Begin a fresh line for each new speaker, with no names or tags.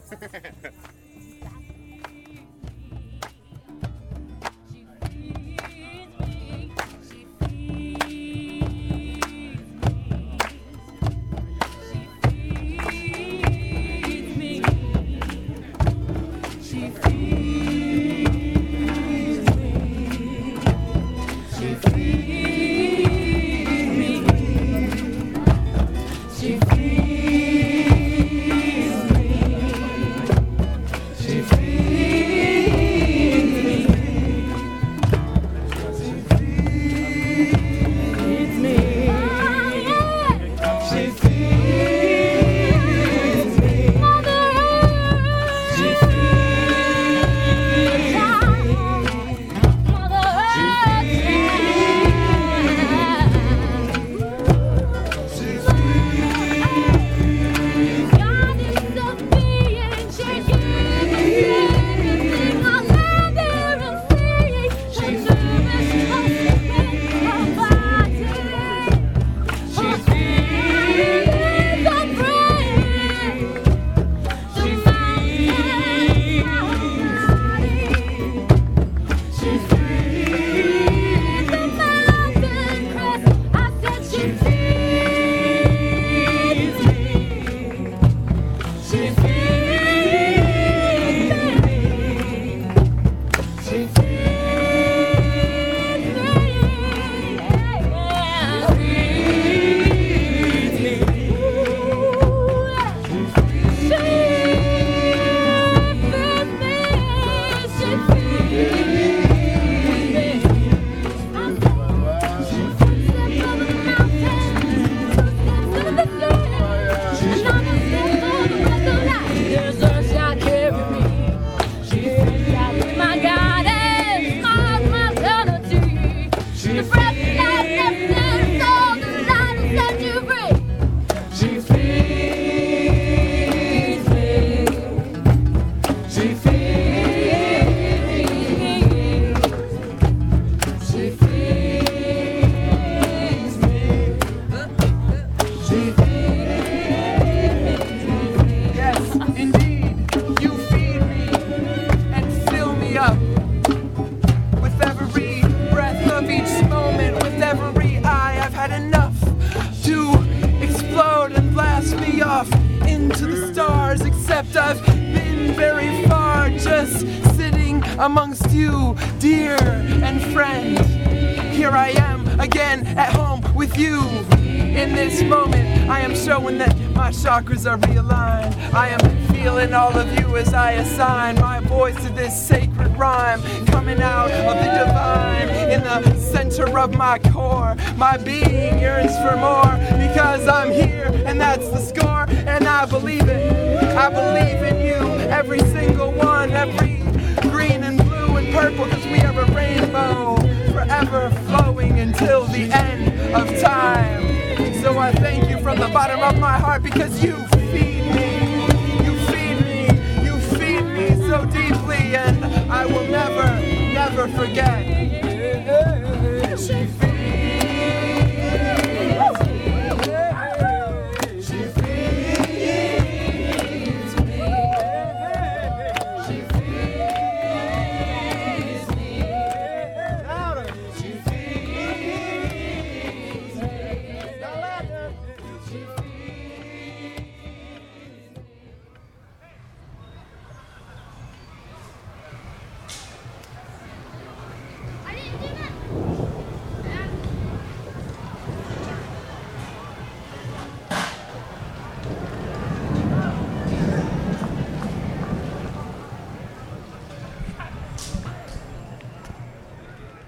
I've been very far, just sitting amongst you, dear and friend. Here I am again at home with you. In this moment, I am showing that my chakras are realigned. I am feeling all of you as I assign my voice to this sacred rhyme, coming out of the divine in the center of my core. My being yearns for more because I'm here, and that's the score, and I believe it. I believe in you, every single one, every green and blue and purple, because we are a rainbow, forever flowing until the end of time. So I thank you from the bottom of my heart because you